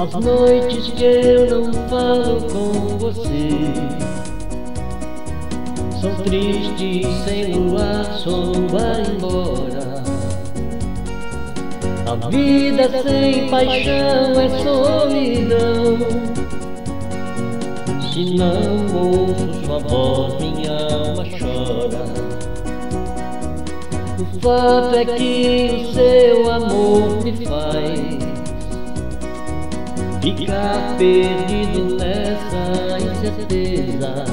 As noites que eu não falo com você são tristes, sem luar, só vai embora. A vida sem paixão é solidão. Se não ouço sua voz, minha alma chora. O fato é que o seu amor me faz ficar perdido nessa incerteza.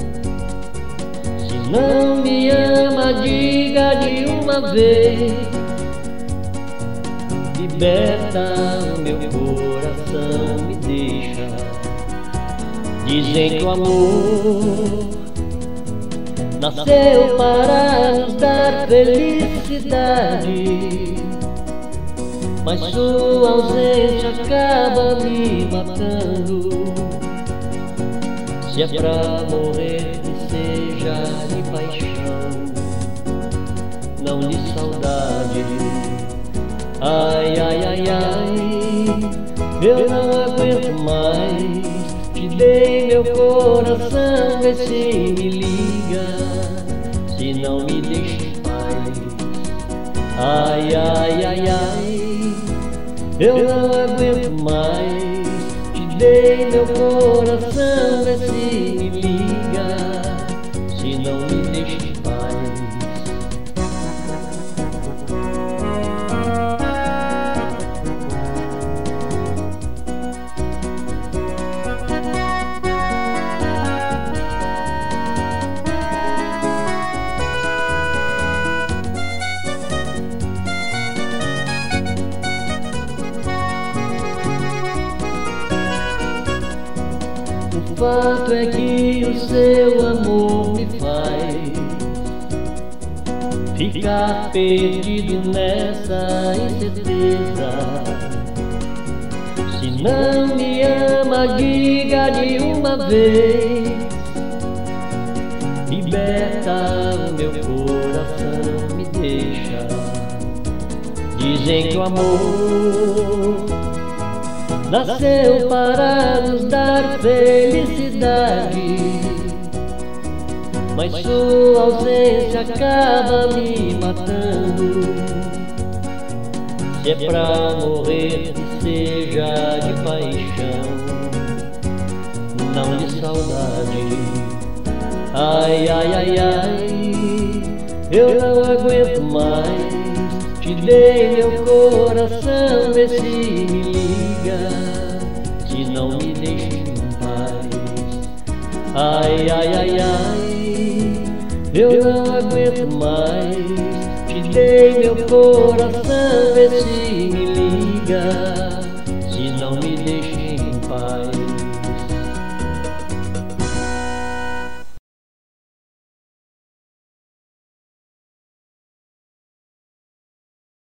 Se não me ama, diga de uma vez. Liberta o meu coração, me deixa. Dizem que o amor nasceu para nos dar felicidade, mas sua ausência acaba me matando. Se é pra morrer, que seja de paixão, não de saudade. Ai, ai, ai, ai, eu não aguento mais. Te dei meu coração, vê se me liga, se não me deixa em paz. Ai, ai, ai, ai, eu não aguento mais. Te dei meu coração, vê se me liga, se não me deixa em paz. O fato é que o seu amor me faz ficar perdido nessa incerteza. Se não me ama, diga de uma vez. Liberta o meu coração, me deixa. Dizem que o amor nasceu para nos dar felicidade, mas sua ausência acaba me matando. Se é pra morrer, que seja de paixão, não de saudade. Ai, ai, ai, ai, eu não aguento mais. Te dei meu coração, vê se me liga, se não me deixa em paz. Ai, ai, ai, ai, eu não aguento mais. Te dei meu coração, vê se me liga, se não me deixa